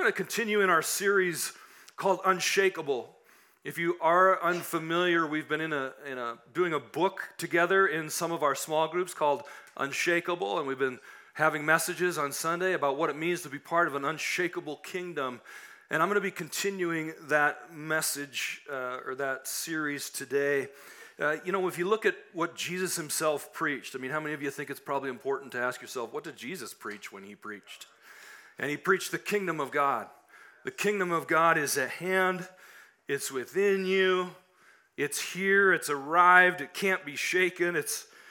going to continue in our series called Unshakable. If you are unfamiliar, we've been doing a book together in some of our small groups called Unshakable, and we've been having messages on Sunday about what it means to be part of an unshakable kingdom. And I'm going to be continuing that message or that series today. If you look at what Jesus himself preached, I mean, how many of you think it's probably important to ask yourself, what did Jesus preach when he preached? And he preached the kingdom of God. The kingdom of God is at hand. It's within you. It's here. It's arrived. It can't be shaken. It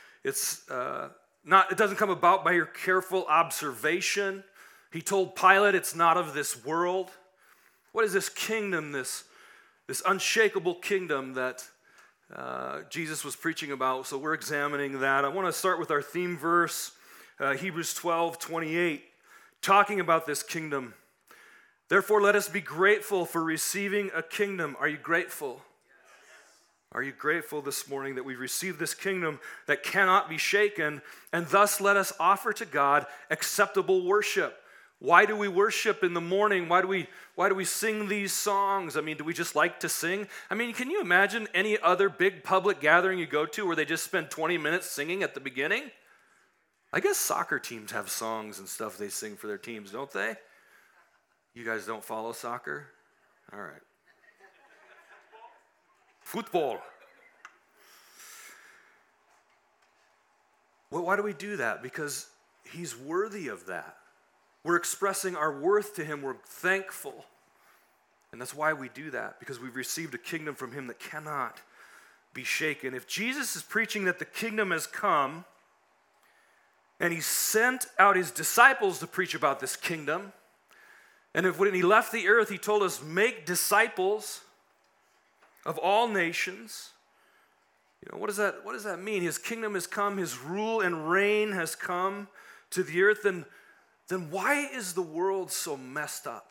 doesn't come about by your careful observation. He told Pilate it's not of this world. What is this kingdom, this unshakable kingdom that Jesus was preaching about? So we're examining that. I want to start with our theme verse, Hebrews 12:28, talking about this kingdom. Therefore, let us be grateful for receiving a kingdom. Are you grateful? Are you grateful this morning that we've received this kingdom that cannot be shaken? And thus let us offer to God acceptable worship. Why do we worship in the morning? Why do we sing these songs? I mean, do we just like to sing? I mean, can you imagine any other big public gathering you go to where they just spend 20 minutes singing at the beginning? I guess soccer teams have songs and stuff they sing for their teams, don't they? You guys don't follow soccer? All right. Football. Well, why do we do that? Because he's worthy of that. We're expressing our worth to him. We're thankful. And that's why we do that, because we've received a kingdom from him that cannot be shaken. If Jesus is preaching that the kingdom has come, and he sent out his disciples to preach about this kingdom, and when he left the earth, he told us, make disciples of all nations. What does that mean? His kingdom has come, his rule and reign has come to the earth, then why is the world so messed up?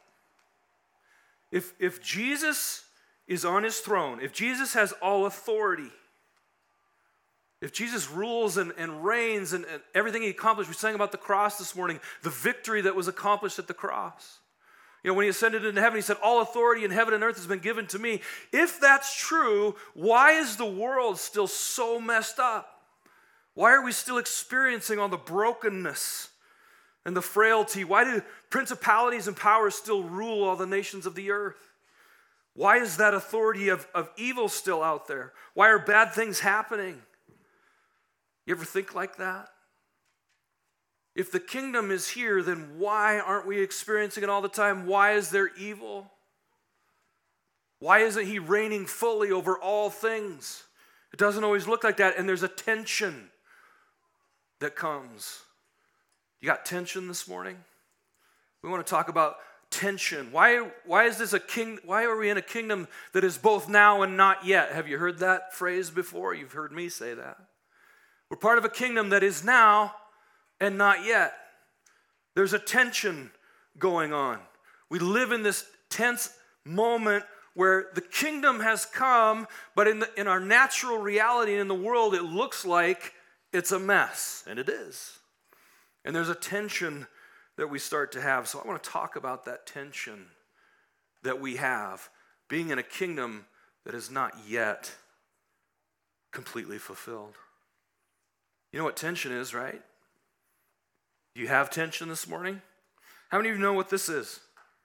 If Jesus is on his throne, if Jesus has all authority, if Jesus rules and reigns and everything he accomplished, we sang about the cross this morning, the victory that was accomplished at the cross. When he ascended into heaven, he said, all authority in heaven and earth has been given to me. If that's true, why is the world still so messed up? Why are we still experiencing all the brokenness and the frailty? Why do principalities and powers still rule all the nations of the earth? Why is that authority of evil still out there? Why are bad things happening? You ever think like that? If the kingdom is here, then why aren't we experiencing it all the time? Why is there evil? Why isn't he reigning fully over all things? It doesn't always look like that, and there's a tension that comes. You got tension this morning? We want to talk about tension. Why is this why are we in a kingdom that is both now and not yet? Have you heard that phrase before? You've heard me say that. We're part of a kingdom that is now and not yet. There's a tension going on. We live in this tense moment where the kingdom has come, but in our natural reality in the world, it looks like it's a mess, and it is. And there's a tension that we start to have. So I want to talk about that tension that we have, being in a kingdom that is not yet completely fulfilled. You know what tension is, right? Do you have tension this morning? How many of you know what this is?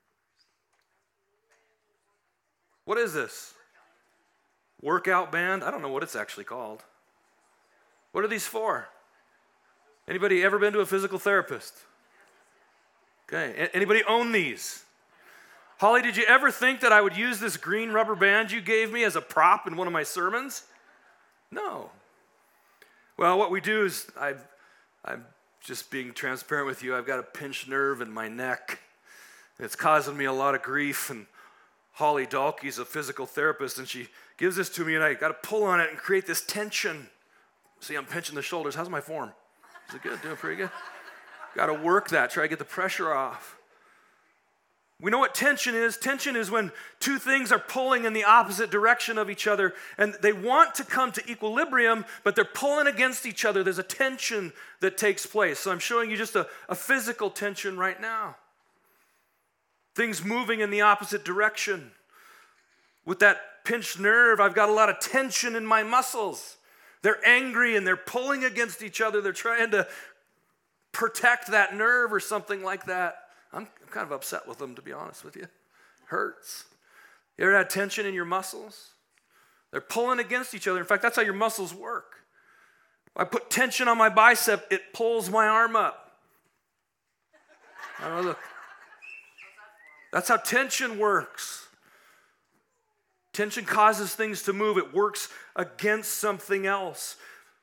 What is this? Workout band? I don't know what it's actually called. What are these for? Anybody ever been to a physical therapist? Okay. Anybody own these? Holly, did you ever think that I would use this green rubber band you gave me as a prop in one of my sermons? No. Well, what we do is, I'm just being transparent with you, I've got a pinched nerve in my neck. It's causing me a lot of grief, and Holly Dahlke's a physical therapist, and she gives this to me, and I got to pull on it and create this tension. See, I'm pinching the shoulders. How's my form? Is it good? Doing pretty good? Got to work that, try to get the pressure off. We know what tension is. Tension is when two things are pulling in the opposite direction of each other, and they want to come to equilibrium, but they're pulling against each other. There's a tension that takes place. So I'm showing you just a physical tension right now. Things moving in the opposite direction. With that pinched nerve, I've got a lot of tension in my muscles. They're angry and they're pulling against each other. They're trying to protect that nerve or something like that. I'm kind of upset with them, to be honest with you. Hurts. You ever had tension in your muscles? They're pulling against each other. In fact, that's how your muscles work. If I put tension on my bicep, it pulls my arm up. Look. That's how tension works. Tension causes things to move. It works against something else.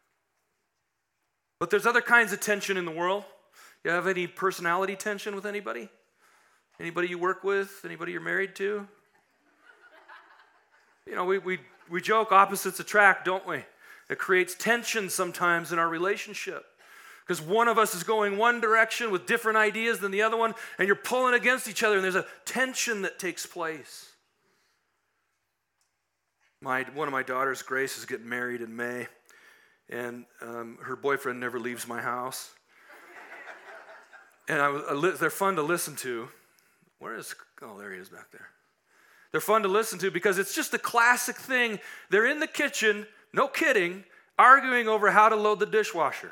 But there's other kinds of tension in the world. You have any personality tension with anybody? Anybody you work with? Anybody you're married to? You know, we joke opposites attract, don't we? It creates tension sometimes in our relationship. Because one of us is going one direction with different ideas than the other one, and you're pulling against each other, and there's a tension that takes place. One of my daughters, Grace, is getting married in May, and her boyfriend never leaves my house. And they're fun to listen to. There he is back there. They're fun to listen to because it's just a classic thing. They're in the kitchen, no kidding, arguing over how to load the dishwasher.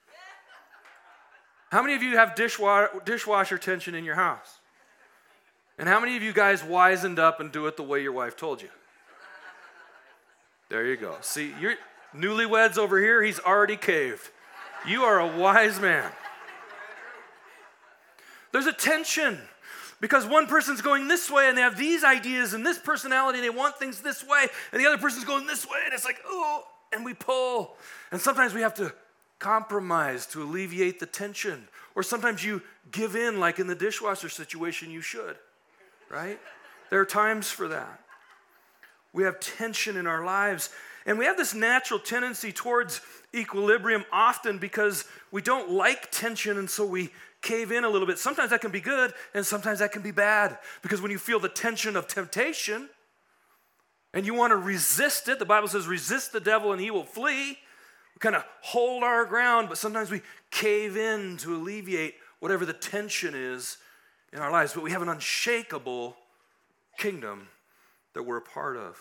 How many of you have dishwasher tension in your house? And how many of you guys wisened up and do it the way your wife told you? There you go. See, you're newlyweds over here, he's already caved. You are a wise man. There's a tension because one person's going this way and they have these ideas and this personality and they want things this way, and the other person's going this way, and it's like, oh, and we pull. And sometimes we have to compromise to alleviate the tension. Or sometimes you give in, like in the dishwasher situation, you should, right? There are times for that. We have tension in our lives, and we have this natural tendency towards equilibrium often because we don't like tension, and so we cave in a little bit. Sometimes that can be good, and sometimes that can be bad, because when you feel the tension of temptation and you want to resist it, the Bible says resist the devil and he will flee. We kind of hold our ground, but sometimes we cave in to alleviate whatever the tension is in our lives. But we have an unshakable kingdom that we're a part of.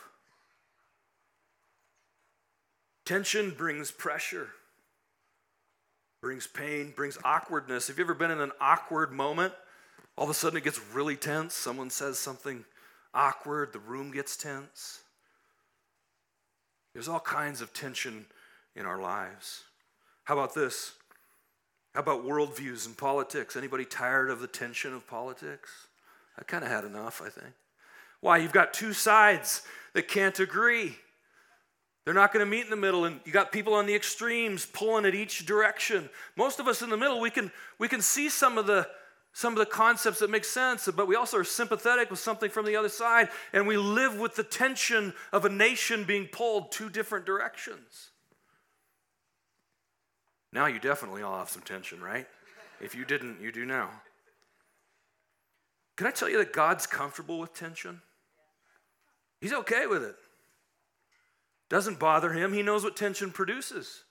Tension brings pressure, brings pain, brings awkwardness. Have you ever been in an awkward moment? All of a sudden it gets really tense. Someone says something awkward, the room gets tense. There's all kinds of tension in our lives. How about this? How about worldviews and politics? Anybody tired of the tension of politics? I kind of had enough, I think. Why? You've got two sides that can't agree. They're not going to meet in the middle, and you got people on the extremes pulling at each direction. Most of us in the middle, we can see some of the concepts that make sense, but we also are sympathetic with something from the other side, and we live with the tension of a nation being pulled two different directions. Now you definitely all have some tension, right? If you didn't, you do now. Can I tell you that God's comfortable with tension? He's okay with it. Doesn't bother him. He knows what tension produces.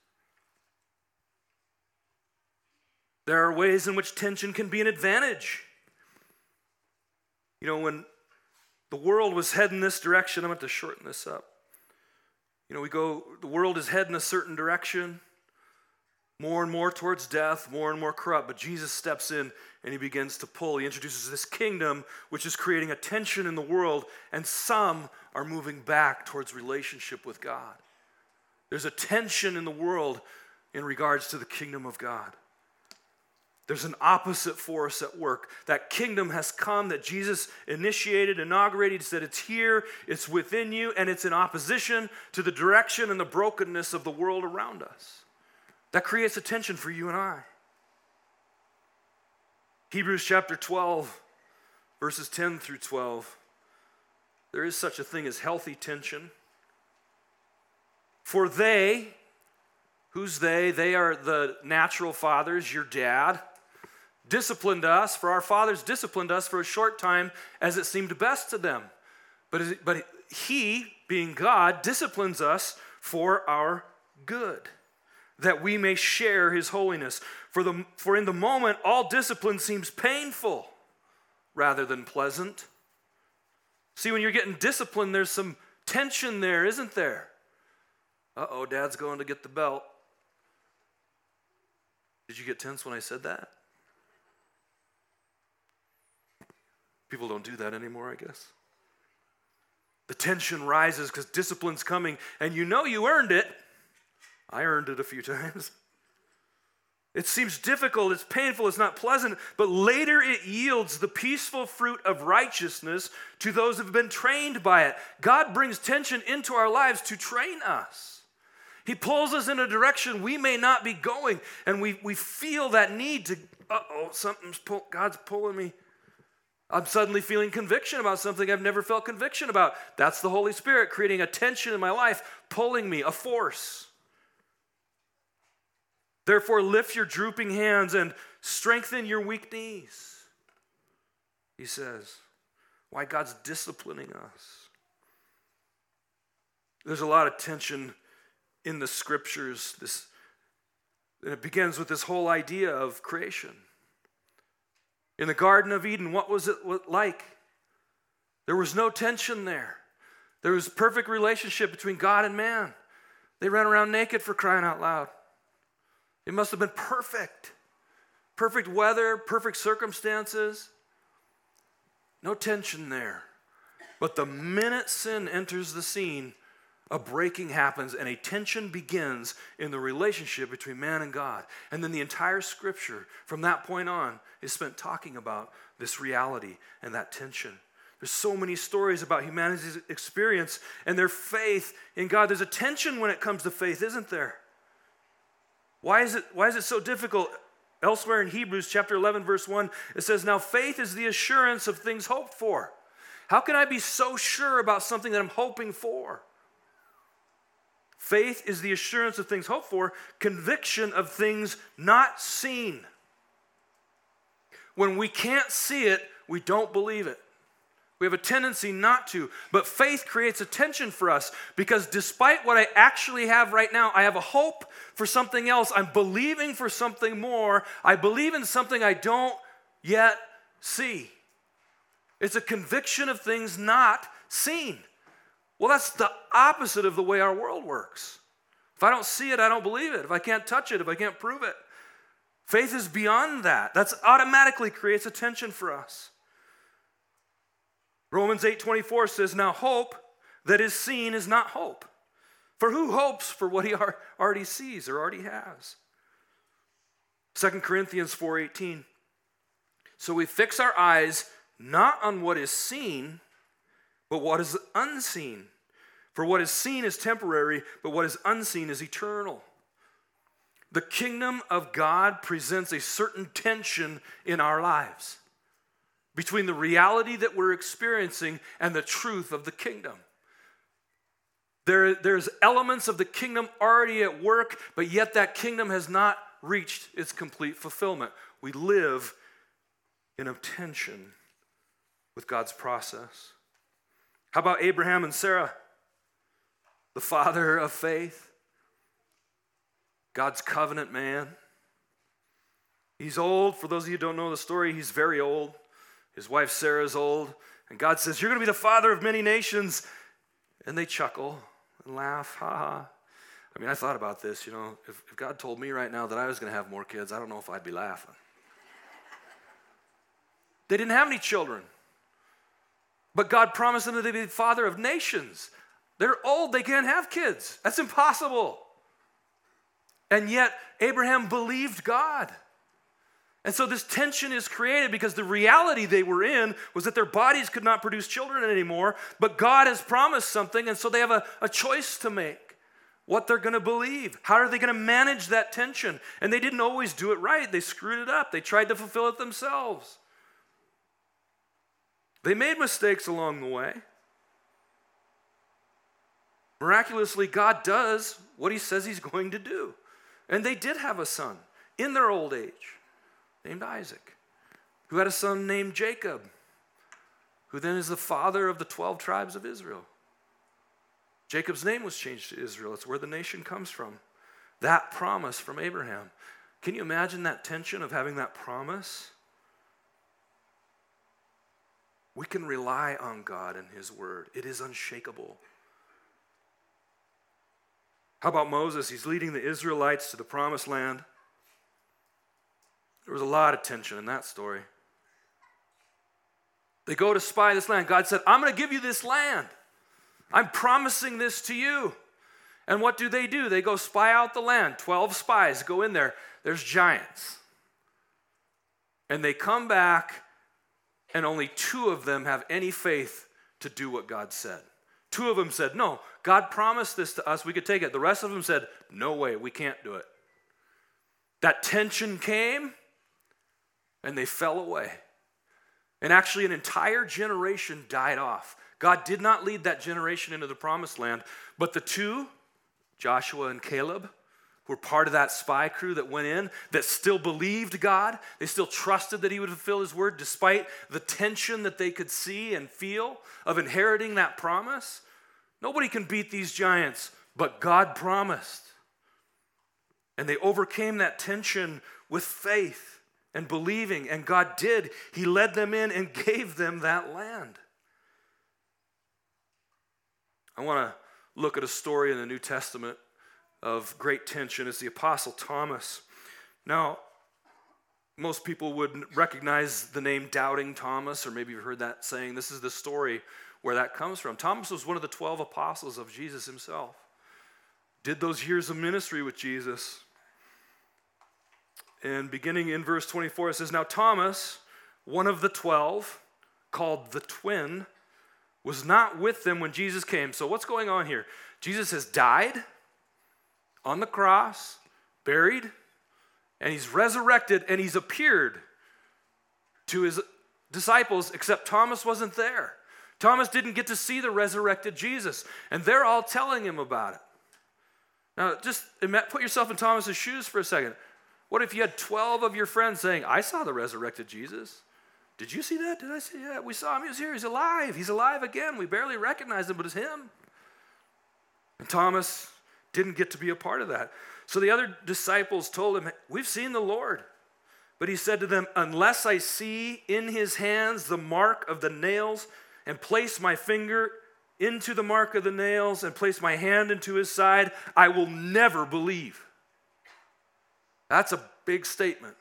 There are ways in which tension can be an advantage. You know, when the world was heading this direction, I'm going to shorten this up. You know, the world is heading a certain direction, more and more towards death, more and more corrupt. But Jesus steps in and he begins to pull. He introduces this kingdom, which is creating a tension in the world, and some are moving back towards relationship with God. There's a tension in the world in regards to the kingdom of God. There's an opposite force at work. That kingdom has come that Jesus initiated, inaugurated. He said it's here, it's within you, and it's in opposition to the direction and the brokenness of the world around us. That creates a tension for you and I. Hebrews chapter 12, verses 10 through 12. There is such a thing as healthy tension. For they, who's they? They are the natural fathers, your dad, disciplined us, for our fathers disciplined us for a short time as it seemed best to them. But he, being God, disciplines us for our good, that we may share his holiness. For in the moment, all discipline seems painful rather than pleasant. See, when you're getting disciplined, there's some tension there, isn't there? Uh-oh, Dad's going to get the belt. Did you get tense when I said that? People don't do that anymore, I guess. The tension rises because discipline's coming, and you know you earned it. I earned it a few times. It seems difficult, it's painful, it's not pleasant, but later it yields the peaceful fruit of righteousness to those who have been trained by it. God brings tension into our lives to train us. He pulls us in a direction we may not be going, and we feel that need to, God's pulling me. I'm suddenly feeling conviction about something I've never felt conviction about. That's the Holy Spirit creating a tension in my life, pulling me, a force. Therefore, lift your drooping hands and strengthen your weak knees, he says. Why God's disciplining us. There's a lot of tension in the scriptures. And it begins with this whole idea of creation. In the Garden of Eden, what was it like? There was no tension there. There was perfect relationship between God and man. They ran around naked, for crying out loud. It must have been perfect. Perfect weather, perfect circumstances. No tension there. But the minute sin enters the scene, a breaking happens and a tension begins in the relationship between man and God. And then the entire scripture from that point on is spent talking about this reality and that tension. There's so many stories about humanity's experience and their faith in God. There's a tension when it comes to faith, isn't there? Why is it so difficult? Elsewhere in Hebrews chapter 11, verse 1, it says, now faith is the assurance of things hoped for. How can I be so sure about something that I'm hoping for? Faith is the assurance of things hoped for, conviction of things not seen. When we can't see it, we don't believe it. We have a tendency not to. But faith creates a tension for us because despite what I actually have right now, I have a hope for something else. I'm believing for something more. I believe in something I don't yet see. It's a conviction of things not seen. Well, that's the opposite of the way our world works. If I don't see it, I don't believe it. If I can't touch it, if I can't prove it. Faith is beyond that. That automatically creates a tension for us. Romans 8:24 says, now hope that is seen is not hope. For who hopes for what he already sees or already has? 2 Corinthians 4:18. So we fix our eyes not on what is seen, but what is unseen. For what is seen is temporary, but what is unseen is eternal. The kingdom of God presents a certain tension in our lives between the reality that we're experiencing and the truth of the kingdom. There's elements of the kingdom already at work, but yet that kingdom has not reached its complete fulfillment. We live in a tension with God's process. How about Abraham and Sarah, the father of faith, God's covenant man? He's old. For those of you who don't know the story, he's very old. His wife Sarah's old. And God says, you're going to be the father of many nations. And they chuckle and laugh. Ha ha. I mean, I thought about this, if God told me right now that I was going to have more kids, I don't know if I'd be laughing. They didn't have any children. But God promised them that they'd be the father of nations. They're old, they can't have kids. That's impossible. And yet, Abraham believed God. And so this tension is created because the reality they were in was that their bodies could not produce children anymore, but God has promised something, and so they have a choice to make. What they're going to believe. How are they going to manage that tension? And they didn't always do it right. They screwed it up. They tried to fulfill it themselves. They made mistakes along the way. Miraculously, God does what he says he's going to do. And they did have a son in their old age named Isaac, who had a son named Jacob, who then is the father of the 12 tribes of Israel. Jacob's name was changed to Israel. It's where the nation comes from. That promise from Abraham. Can you imagine that tension of having that promise? We can rely on God and his word. It is unshakable. How about Moses? He's leading the Israelites to the promised land. There was a lot of tension in that story. They go to spy this land. God said, I'm going to give you this land. I'm promising this to you. And what do? They go spy out the land. 12 spies go in there. There's giants. And they come back, and only 2 of them have any faith to do what God said. 2 of them said, no, God promised this to us. We could take it. The rest of them said, no way, we can't do it. That tension came, and they fell away. And actually, an entire generation died off. God did not lead that generation into the promised land, but the 2, Joshua and Caleb, were part of that spy crew that went in, that still believed God. They still trusted that he would fulfill his word despite the tension that they could see and feel of inheriting that promise. Nobody can beat these giants, but God promised. And they overcame that tension with faith and believing, and God did. He led them in and gave them that land. I want to look at a story in the New Testament of great tension. It's the Apostle Thomas. Now, most people would recognize the name Doubting Thomas, or maybe you've heard that saying. This is the story where that comes from. Thomas was one of the 12 apostles of Jesus himself. Did those years of ministry with Jesus. And beginning in verse 24, it says, Now Thomas, one of the 12, called the twin, was not with them when Jesus came. So what's going on here? Jesus has died on the cross, buried, and he's resurrected, and he's appeared to his disciples, except Thomas wasn't there. Thomas didn't get to see the resurrected Jesus, and they're all telling him about it. Now, just put yourself in Thomas's shoes for a second. What if you had 12 of your friends saying, I saw the resurrected Jesus? Did you see that? Did I see that? We saw him. He was here. He's alive. He's alive again. We barely recognized him, but it's him. And Thomas didn't get to be a part of that. So the other disciples told him, we've seen the Lord. But he said to them, unless I see in his hands the mark of the nails and place my finger into the mark of the nails and place my hand into his side, I will never believe. That's a big statement.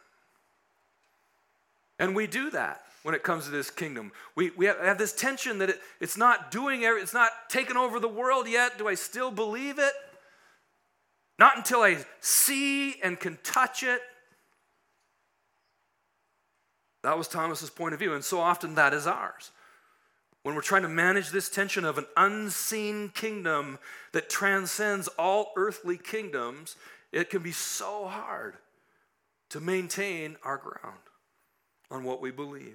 And we do that when it comes to this kingdom. We have this tension that it's not it's not taking over the world yet. Do I still believe it? Not until I see and can touch it. That was Thomas's point of view, and so often that is ours. When we're trying to manage this tension of an unseen kingdom that transcends all earthly kingdoms, it can be so hard to maintain our ground on what we believe.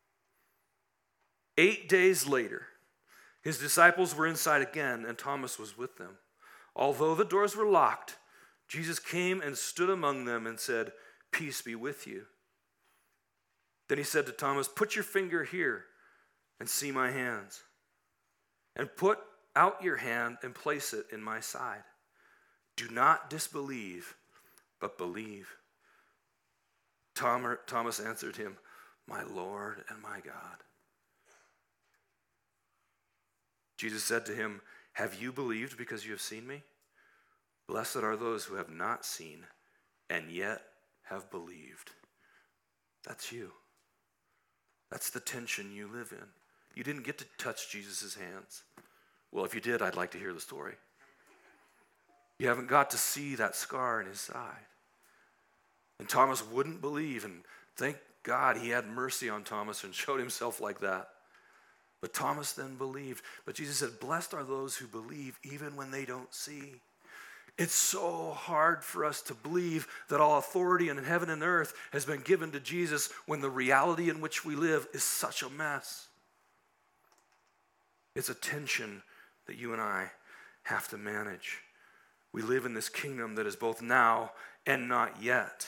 8 days later, his disciples were inside again, and Thomas was with them. Although the doors were locked, Jesus came and stood among them and said, "Peace be with you." Then he said to Thomas, "Put your finger here and see my hands, and put out your hand and place it in my side. Do not disbelieve, but believe." Thomas answered him, "My Lord and my God." Jesus said to him, "Have you believed because you have seen me? Blessed are those who have not seen and yet have believed." That's you. That's the tension you live in. You didn't get to touch Jesus' hands. Well, if you did, I'd like to hear the story. You haven't got to see that scar in his side. And Thomas wouldn't believe, and thank God he had mercy on Thomas and showed himself like that. But Thomas then believed. But Jesus said, "Blessed are those who believe even when they don't see." It's so hard for us to believe that all authority in heaven and earth has been given to Jesus when the reality in which we live is such a mess. It's a tension that you and I have to manage. We live in this kingdom that is both now and not yet.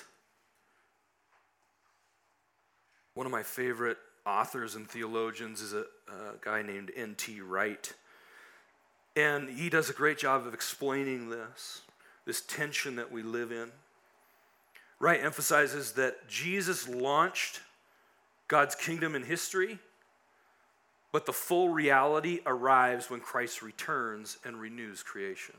One of my favorite authors and theologians is a guy named N.T. Wright. And he does a great job of explaining this tension that we live in. Wright emphasizes that Jesus launched God's kingdom in history, but the full reality arrives when Christ returns and renews creation.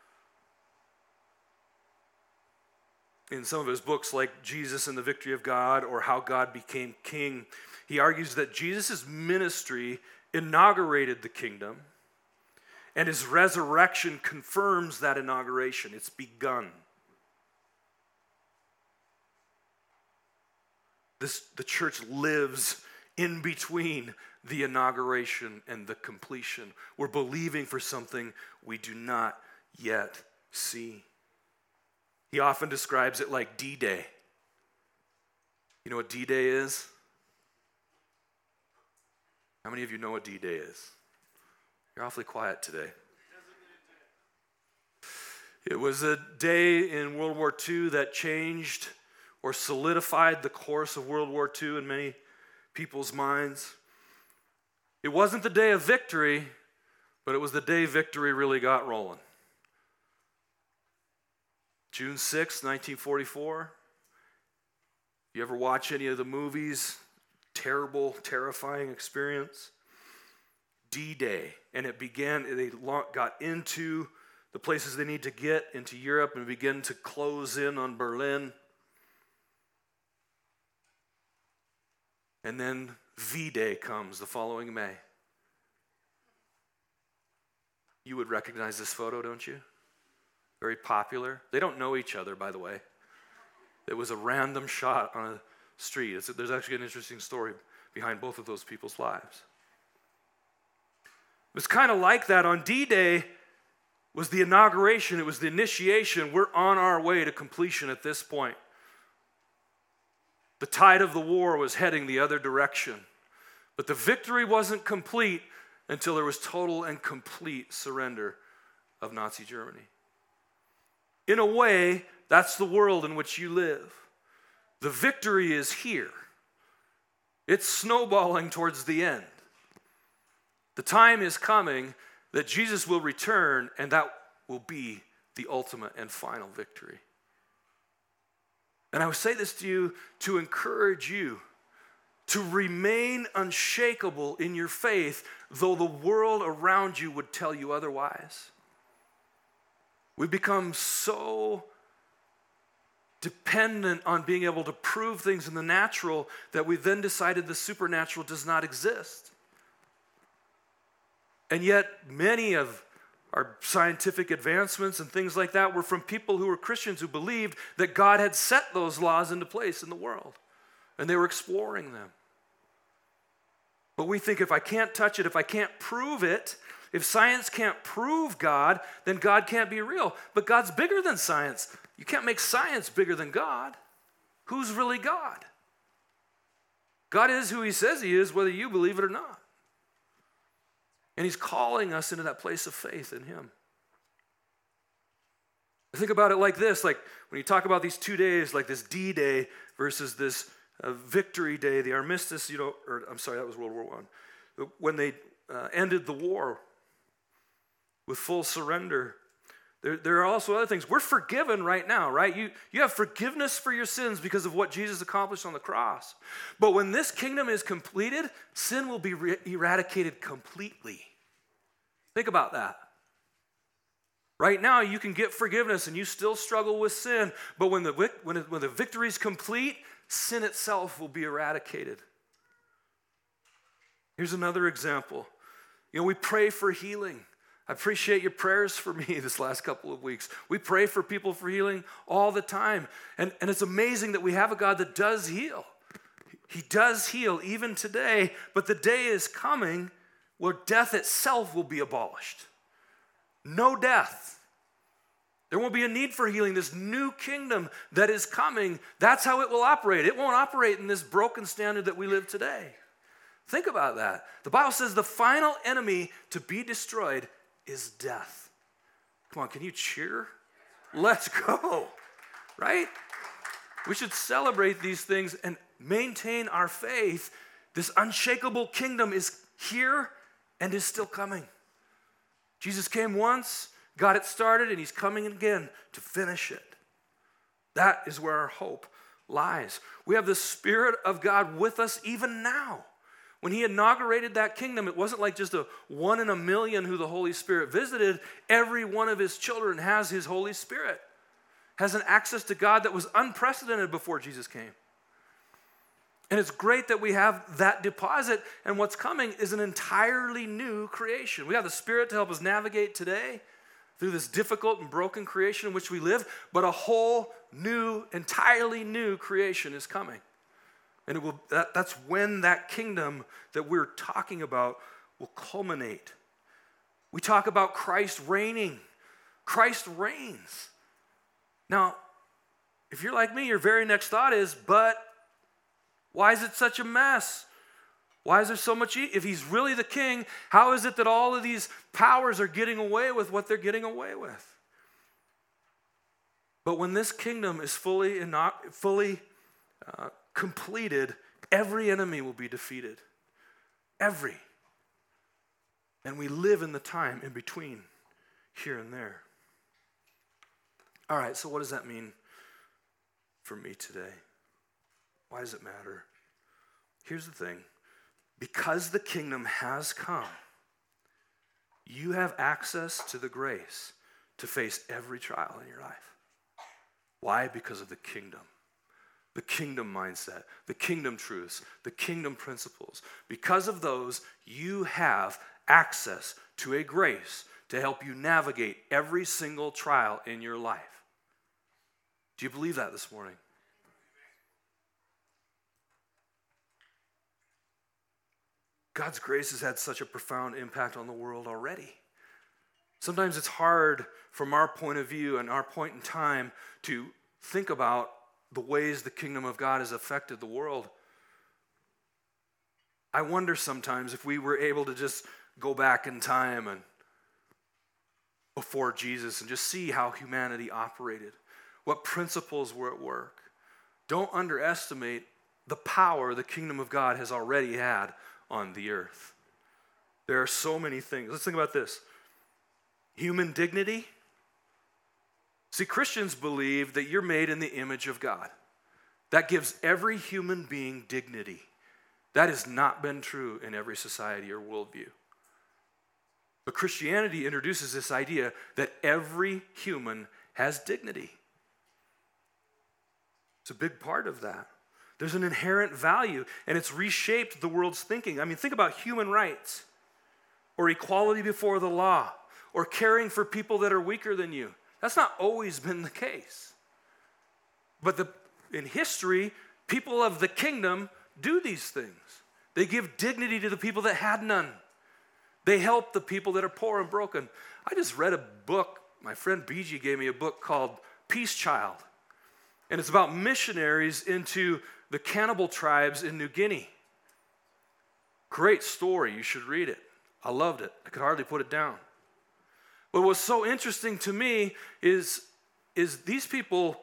In some of his books, like Jesus and the Victory of God or How God Became King, he argues that Jesus' ministry inaugurated the kingdom, and his resurrection confirms that inauguration. It's begun. The church lives in between the inauguration and the completion. We're believing for something we do not yet see. He often describes it like D-Day. You know what D-Day is? How many of you know what D-Day is? You're awfully quiet today. It was a day in World War II that changed or solidified the course of World War II in many people's minds. It wasn't the day of victory, but it was the day victory really got rolling. June 6, 1944. If you ever watch any of the movies, terrible, terrifying experience. D-Day. And it began, they got into the places they need to get, into Europe, and began to close in on Berlin. And then V-Day comes the following May. You would recognize this photo, don't you? Very popular. They don't know each other, by the way. It was a random shot on a street. There's actually an interesting story behind both of those people's lives. It was kind of like that. On D-Day was the inauguration. It was the initiation. We're on our way to completion at this point. The tide of the war was heading the other direction. But the victory wasn't complete until there was total and complete surrender of Nazi Germany. In a way, that's the world in which you live. The victory is here. It's snowballing towards the end. The time is coming that Jesus will return, and that will be the ultimate and final victory. And I would say this to you to encourage you to remain unshakable in your faith, though the world around you would tell you otherwise. We become so dependent on being able to prove things in the natural that we then decided the supernatural does not exist. And yet, many of our scientific advancements and things like that were from people who were Christians who believed that God had set those laws into place in the world. And they were exploring them. But we think if I can't touch it, if I can't prove it, if science can't prove God, then God can't be real. But God's bigger than science. You can't make science bigger than God. Who's really God? God is who he says he is, whether you believe it or not. And he's calling us into that place of faith in him. I think about it like this, like when you talk about these 2 days, like this D-Day versus this Victory Day, the armistice, that was World War I. When they ended the war with full surrender. There are also other things. We're forgiven right now, right? You have forgiveness for your sins because of what Jesus accomplished on the cross. But when this kingdom is completed, sin will be eradicated completely. Think about that. Right now, you can get forgiveness and you still struggle with sin, but when the victory is complete, sin itself will be eradicated. Here's another example. We pray for healing. I appreciate your prayers for me this last couple of weeks. We pray for people for healing all the time. And it's amazing that we have a God that does heal. He does heal even today, but the day is coming where death itself will be abolished. No death. There won't be a need for healing. This new kingdom that is coming, that's how it will operate. It won't operate in this broken standard that we live today. Think about that. The Bible says the final enemy to be destroyed is death. Come on, can you cheer? Let's go, right? We should celebrate these things and maintain our faith. This unshakable kingdom is here and is still coming. Jesus came once, got it started, and he's coming again to finish it. That is where our hope lies. We have the Spirit of God with us even now. When he inaugurated that kingdom, it wasn't like just a 1 in a million who the Holy Spirit visited. Every one of his children has his Holy Spirit, has an access to God that was unprecedented before Jesus came. And it's great that we have that deposit, and what's coming is an entirely new creation. We have the Spirit to help us navigate today through this difficult and broken creation in which we live, but a whole new, entirely new creation is coming. And that's when that kingdom that we're talking about will culminate. We talk about Christ reigning. Christ reigns. Now, if you're like me, your very next thought is, but why is it such a mess? Why is there so much? If he's really the king, how is it that all of these powers are getting away with what they're getting away with? But when this kingdom is fully completed, every enemy will be defeated. Every. And we live in the time in between here and there. All right, so what does that mean for me today? Why does it matter? Here's the thing. Because the kingdom has come, you have access to the grace to face every trial in your life. Why? Because of the kingdom mindset, the kingdom truths, the kingdom principles. Because of those, you have access to a grace to help you navigate every single trial in your life. Do you believe that this morning? God's grace has had such a profound impact on the world already. Sometimes it's hard from our point of view and our point in time to think about the ways the kingdom of God has affected the world. I wonder sometimes if we were able to just go back in time and before Jesus and just see how humanity operated, what principles were at work. Don't underestimate the power the kingdom of God has already had on the earth. There are so many things. Let's think about this. Human dignity. See, Christians believe that you're made in the image of God. That gives every human being dignity. That has not been true in every society or worldview. But Christianity introduces this idea that every human has dignity. It's a big part of that. There's an inherent value, and it's reshaped the world's thinking. I mean, think about human rights, or equality before the law, or caring for people that are weaker than you. That's not always been the case. But in history, people of the kingdom do these things. They give dignity to the people that had none. They help the people that are poor and broken. I just read a book. My friend BG gave me a book called Peace Child. And it's about missionaries into the cannibal tribes in New Guinea. Great story. You should read it. I loved it. I could hardly put it down. But what's so interesting to me is these people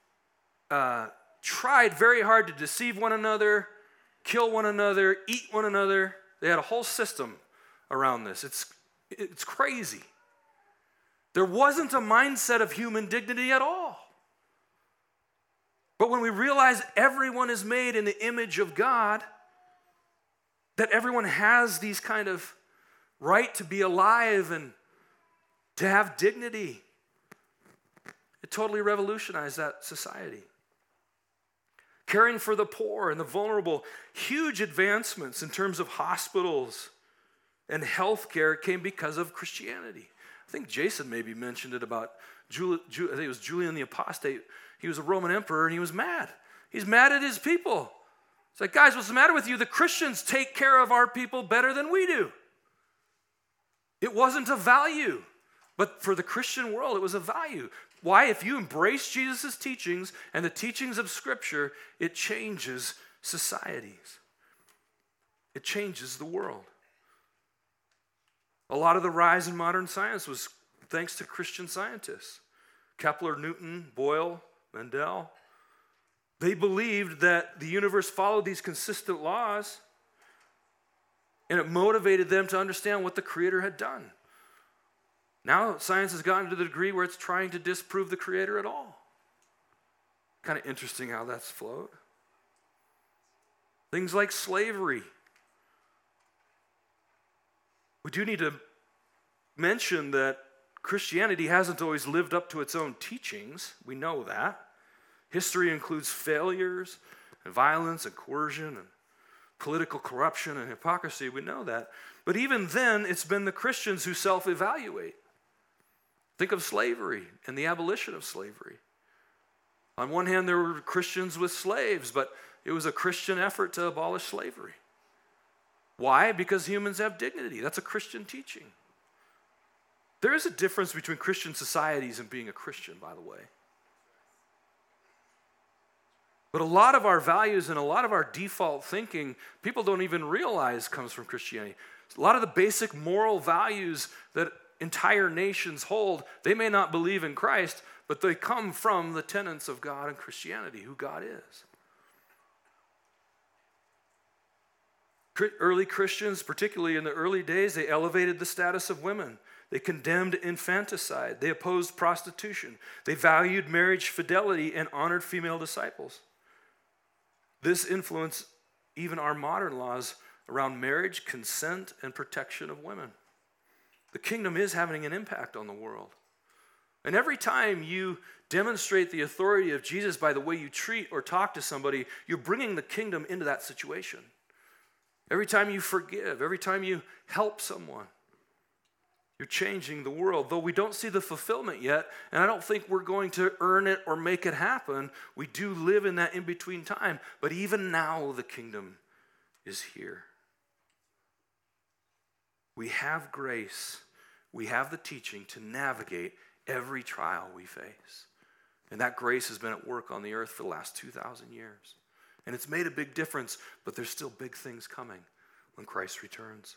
tried very hard to deceive one another, kill one another, eat one another. They had a whole system around this. It's crazy. There wasn't a mindset of human dignity at all. But when we realize everyone is made in the image of God, that everyone has these kind of right to be alive and to have dignity, it totally revolutionized that society. Caring for the poor and the vulnerable, huge advancements in terms of hospitals and healthcare came because of Christianity. I think Jason maybe mentioned it about I think it was Julian the Apostate. He was a Roman emperor and he was mad. He's mad at his people. It's like, guys, what's the matter with you? The Christians take care of our people better than we do. It wasn't a value, but for the Christian world, it was a value. Why? If you embrace Jesus' teachings and the teachings of Scripture, it changes societies. It changes the world. A lot of the rise in modern science was thanks to Christian scientists. Kepler, Newton, Boyle, Mendel. They believed that the universe followed these consistent laws, and it motivated them to understand what the Creator had done. Now science has gotten to the degree where it's trying to disprove the Creator at all. Kind of interesting how that's flowed. Things like slavery. We do need to mention that Christianity hasn't always lived up to its own teachings. We know that. History includes failures and violence and coercion and political corruption and hypocrisy. We know that. But even then, it's been the Christians who self-evaluate. Think of slavery and the abolition of slavery. On one hand, there were Christians with slaves, but it was a Christian effort to abolish slavery. Why? Because humans have dignity. That's a Christian teaching. There is a difference between Christian societies and being a Christian, by the way. But a lot of our values and a lot of our default thinking, people don't even realize comes from Christianity. A lot of the basic moral values that entire nations hold, they may not believe in Christ, but they come from the tenets of God and Christianity, who God is. Early Christians, particularly in the early days, they elevated the status of women. They condemned infanticide. They opposed prostitution. They valued marriage fidelity and honored female disciples. This influenced even our modern laws around marriage, consent, and protection of women. The kingdom is having an impact on the world. And every time you demonstrate the authority of Jesus by the way you treat or talk to somebody, you're bringing the kingdom into that situation. Every time you forgive, every time you help someone, you're changing the world. Though we don't see the fulfillment yet, and I don't think we're going to earn it or make it happen, we do live in that in-between time. But even now, the kingdom is here. We have grace. We have the teaching to navigate every trial we face. And that grace has been at work on the earth for the last 2,000 years. And it's made a big difference, but there's still big things coming when Christ returns.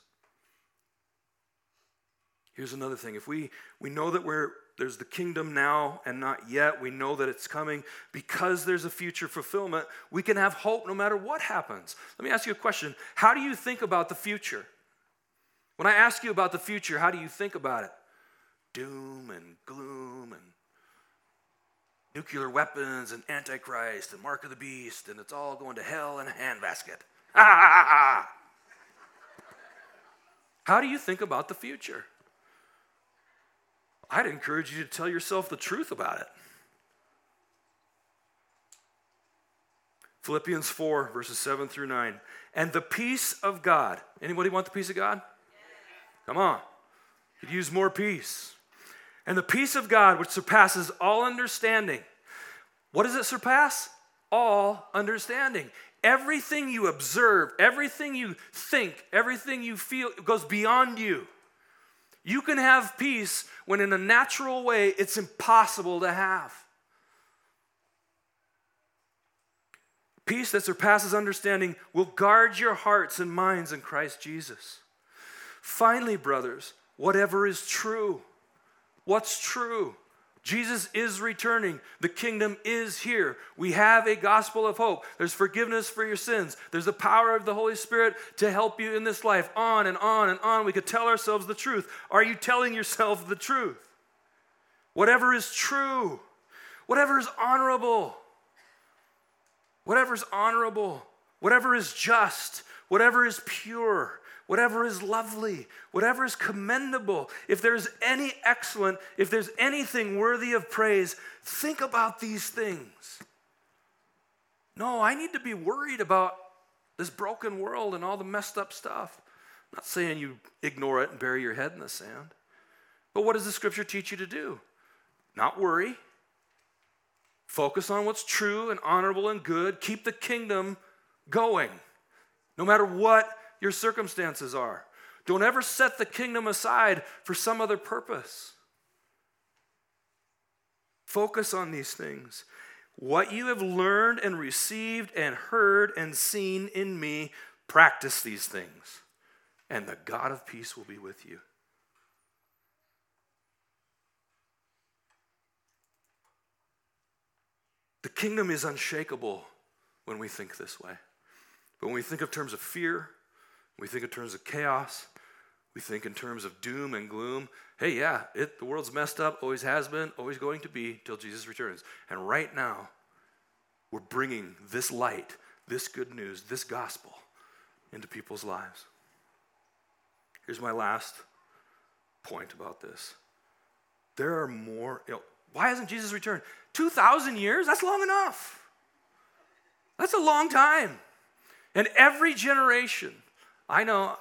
Here's another thing. If we know that there's the kingdom now and not yet, we know that it's coming because there's a future fulfillment, we can have hope no matter what happens. Let me ask you a question. How do you think about the future? When I ask you about the future, how do you think about it? Doom and gloom and nuclear weapons and Antichrist and Mark of the Beast, and it's all going to hell in a handbasket. Ha ha ha ha! How do you think about the future? I'd encourage you to tell yourself the truth about it. Philippians 4, verses 7 through 9. And the peace of God. Anybody want the peace of God? Come on. Could use more peace. And the peace of God, which surpasses all understanding. What does it surpass? All understanding. Everything you observe, everything you think, everything you feel goes beyond you. You can have peace when in a natural way it's impossible to have. Peace that surpasses understanding will guard your hearts and minds in Christ Jesus. Finally, brothers, whatever is true. What's true? Jesus is returning. The kingdom is here. We have a gospel of hope. There's forgiveness for your sins. There's the power of the Holy Spirit to help you in this life. On and on and on. We could tell ourselves the truth. Are you telling yourself the truth? Whatever is true. Whatever is honorable. Whatever is honorable. Whatever is just. Whatever is pure. Whatever is lovely, whatever is commendable, if there's any excellent, if there's anything worthy of praise, think about these things. No, I need to be worried about this broken world and all the messed up stuff. I'm not saying you ignore it and bury your head in the sand. But what does the scripture teach you to do? Not worry. Focus on what's true and honorable and good. Keep the kingdom going, no matter what your circumstances are. Don't ever set the kingdom aside for some other purpose. Focus on these things. What you have learned and received and heard and seen in me, practice these things, and the God of peace will be with you. The kingdom is unshakable when we think this way. But when we think of terms of fear, we think in terms of chaos. We think in terms of doom and gloom. Hey, yeah, the world's messed up, always has been, always going to be till Jesus returns. And right now, we're bringing this light, this good news, this gospel into people's lives. Here's my last point about this. There are more, why hasn't Jesus returned? 2,000 years? That's long enough. That's a long time. And every generation, I know,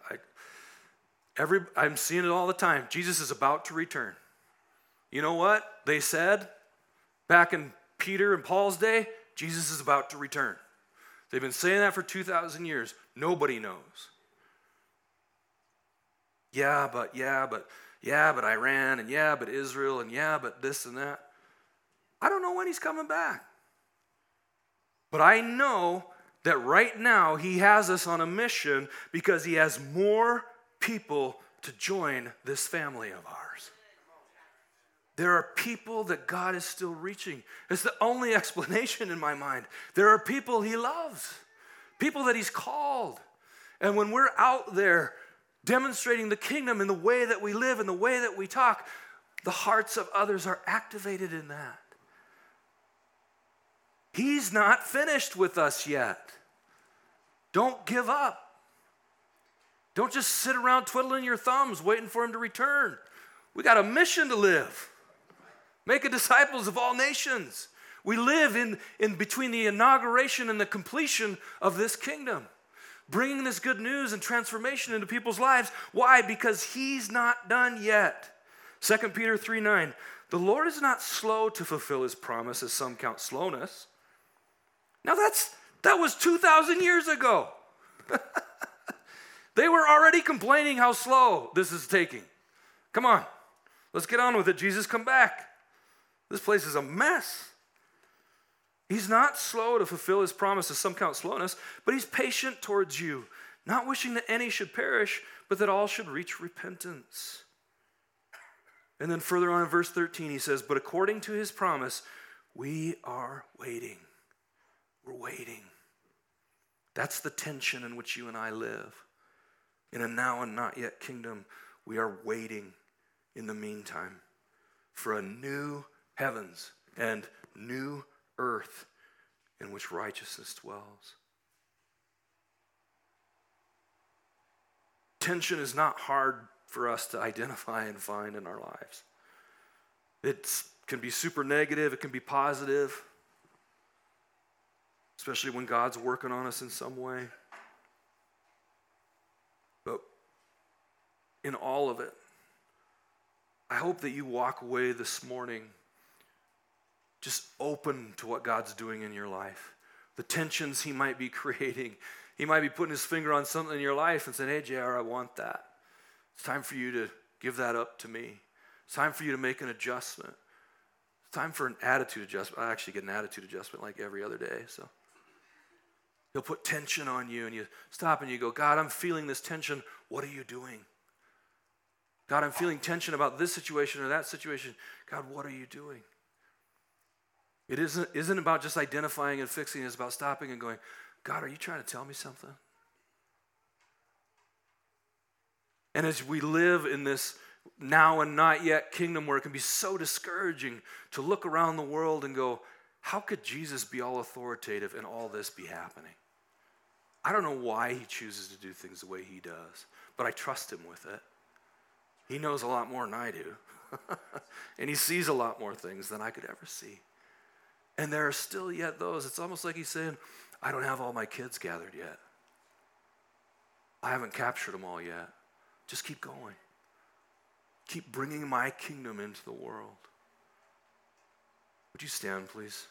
I'm seeing it all the time. Jesus is about to return. You know what they said back in Peter and Paul's day? Jesus is about to return. They've been saying that for 2,000 years. Nobody knows. Yeah, but Iran, and yeah, but Israel, and yeah, but this and that. I don't know when he's coming back. But I know that right now he has us on a mission because he has more people to join this family of ours. There are people that God is still reaching. It's the only explanation in my mind. There are people he loves, people that he's called. And when we're out there demonstrating the kingdom in the way that we live, in the way that we talk, the hearts of others are activated in that. He's not finished with us yet. Don't give up. Don't just sit around twiddling your thumbs waiting for him to return. We got a mission to live. Make disciples of all nations. We live in between the inauguration and the completion of this kingdom, bringing this good news and transformation into people's lives. Why? Because he's not done yet. 2 Peter 3:9, the Lord is not slow to fulfill his promise, as some count slowness. Now that was 2,000 years ago. They were already complaining how slow this is taking. Come on, let's get on with it. Jesus, come back. This place is a mess. He's not slow to fulfill his promises, some count slowness, but he's patient towards you, not wishing that any should perish, but that all should reach repentance. And then further on in verse 13, he says, but according to his promise, we are waiting. We're waiting. That's the tension in which you and I live. In a now and not yet kingdom, we are waiting in the meantime for a new heavens and new earth in which righteousness dwells. Tension is not hard for us to identify and find in our lives. It can be super negative, it can be positive, especially when God's working on us in some way. But in all of it, I hope that you walk away this morning just open to what God's doing in your life. The tensions he might be creating. He might be putting his finger on something in your life and saying, hey, JR, I want that. It's time for you to give that up to me. It's time for you to make an adjustment. It's time for an attitude adjustment. I actually get an attitude adjustment like every other day. So he'll put tension on you and you stop and you go, God, I'm feeling this tension. What are you doing? God, I'm feeling tension about this situation or that situation. God, what are you doing? It isn't about just identifying and fixing. It's about stopping and going, God, are you trying to tell me something? And as we live in this now and not yet kingdom where it can be so discouraging to look around the world and go, how could Jesus be all authoritative and all this be happening? I don't know why he chooses to do things the way he does, but I trust him with it. He knows a lot more than I do. And he sees a lot more things than I could ever see. And there are still yet those, it's almost like he's saying, I don't have all my kids gathered yet. I haven't captured them all yet. Just keep going. Keep bringing my kingdom into the world. Would you stand, please?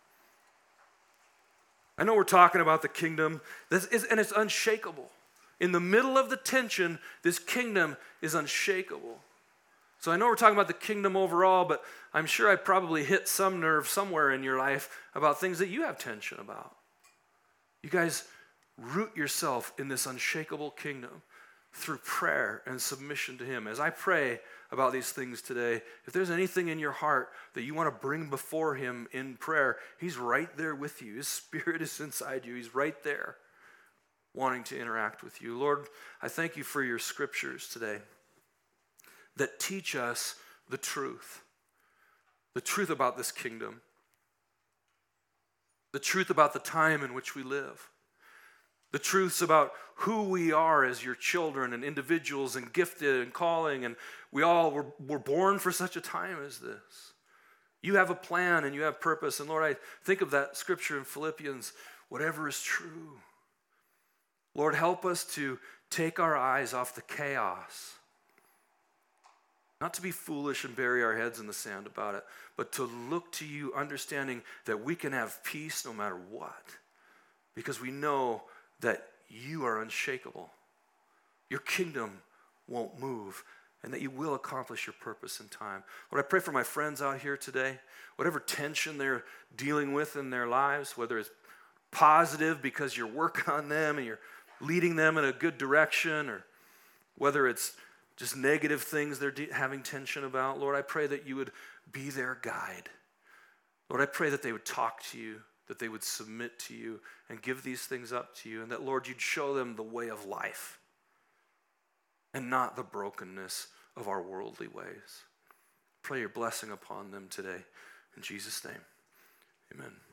I know we're talking about the kingdom, and it's unshakable. In the middle of the tension, this kingdom is unshakable. So I know we're talking about the kingdom overall, but I'm sure I probably hit some nerve somewhere in your life about things that you have tension about. You guys root yourself in this unshakable kingdom through prayer and submission to him. As I pray about these things today, if there's anything in your heart that you want to bring before him in prayer, he's right there with you. His spirit is inside you. He's right there wanting to interact with you. Lord, I thank you for your scriptures today that teach us the truth about this kingdom, the truth about the time in which we live. The truths about who we are as your children and individuals and gifted and calling, and we all were born for such a time as this. You have a plan and you have purpose. And Lord, I think of that scripture in Philippians, whatever is true. Lord, help us to take our eyes off the chaos. Not to be foolish and bury our heads in the sand about it, but to look to you, understanding that we can have peace no matter what, because we know that you are unshakable. Your kingdom won't move, and that you will accomplish your purpose in time. Lord, I pray for my friends out here today, whatever tension they're dealing with in their lives, whether it's positive because you're working on them and you're leading them in a good direction, or whether it's just negative things they're having tension about. Lord, I pray that you would be their guide. Lord, I pray that they would talk to you, that they would submit to you and give these things up to you, and that, Lord, you'd show them the way of life and not the brokenness of our worldly ways. Pray your blessing upon them today. In Jesus' name, amen.